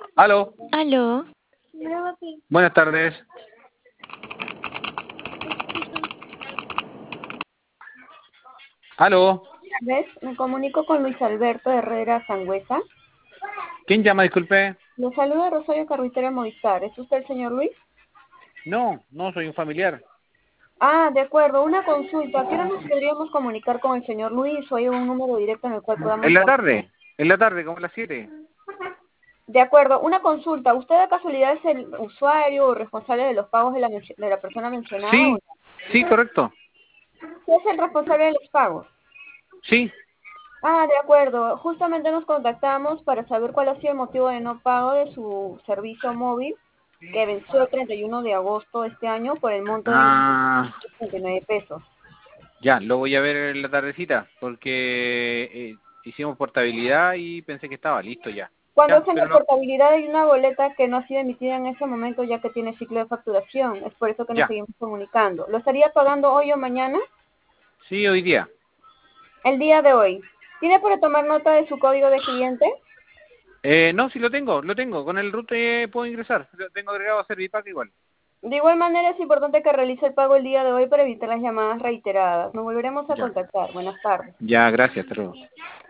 Aló, Aló, buenas tardes. Aló, ¿Ves? Me comunico con Luis Alberto Herrera Sangüesa. ¿quién llama? Disculpe. Le saluda Rosario Carruitera Movistar. ¿Es usted el señor Luis? No, no soy un familiar. Ah, de acuerdo. Una consulta. ¿A qué hora nos podríamos comunicar con el señor Luis? ¿O hay un número directo en el cual podamos llamar? En la tarde, como a las 7. De acuerdo. Una consulta. ¿Usted de casualidad es el usuario o responsable de los pagos de la persona mencionada o Sí, no? sí, correcto. ¿Quién es el responsable de los pagos? Sí, Ah, de acuerdo. Justamente nos contactamos para saber cuál ha sido el motivo de no pago de su servicio móvil que venció el 31 de agosto de este año por el monto de ah, 39 pesos. ya, lo voy a ver en la tardecita, porque hicimos portabilidad y pensé que estaba listo ya. Cuando Ya, hacen pero la no, portabilidad hay una boleta que no ha sido emitida en ese momento ya que tiene ciclo de facturación. Es por eso que nos ya. seguimos comunicando. ¿Lo estaría pagando hoy o mañana? Sí, hoy día. El día de hoy. ¿Tiene para tomar nota de su código de cliente? No, sí lo tengo. Con el root puedo ingresar. Lo tengo agregado a Servipack igual. De igual manera es importante que realice el pago el día de hoy para evitar las llamadas reiteradas. Nos volveremos a Ya. contactar. Buenas tardes. Ya, gracias, hasta luego.